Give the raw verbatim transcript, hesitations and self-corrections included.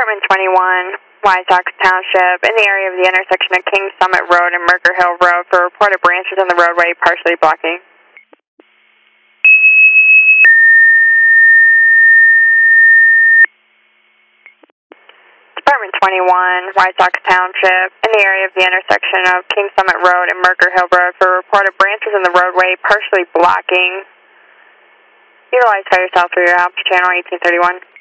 Department twenty-one, White Sox Township, in the area of the intersection of King Summit Road and Merker Hill Road for reported branches on the roadway partially blocking. Department twenty-one, White Sox Township, in the area of the intersection of King Summit Road and Merker Hill Road for reported branches on the roadway partially blocking. Utilize fire cell for your help, channel eighteen thirty-one.